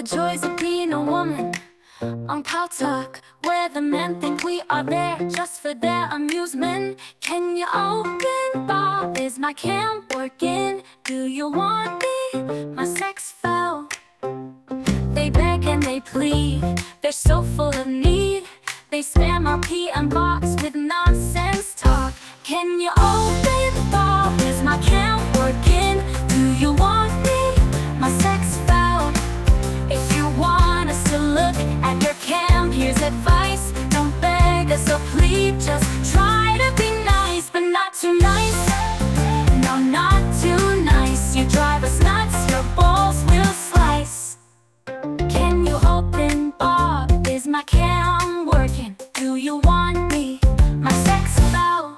the joys of being a woman on Pal Talk, where the men think we are there just for their amusement. Can you open, Bob? Is my cam working? Do you want me? My sex fell. They beg and they plead, they're so full of need. They spam our PM box with nonsense talk. Can you open, Bob? Is my cam working? Do you want me? My sex fell. If you want us to look at your cam, here's advice. Don't beg us or plead, just try to be nice, but not too nice. No, not too nice. You drive us nuts, your balls will slice. Can you open, Bob? Is my cam working? Do you want me? My sex fell.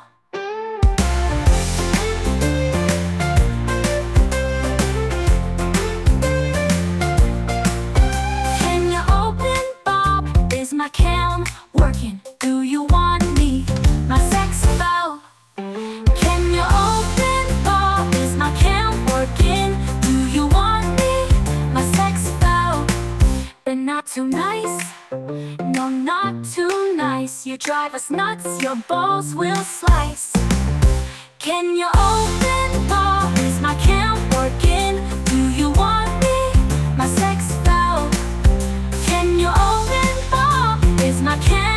Can you open, Bob? Is my cam working? Do you want me? My sex fell. Can you open, Bob? Is my cam working? Do you want me? My sex fell. But not too nice. No, not too nice. You drive us nuts, your balls will slice. Can you open, Bob? Is my cam working? Do you want me? My sex fell. Can you open, Bob? Is my cam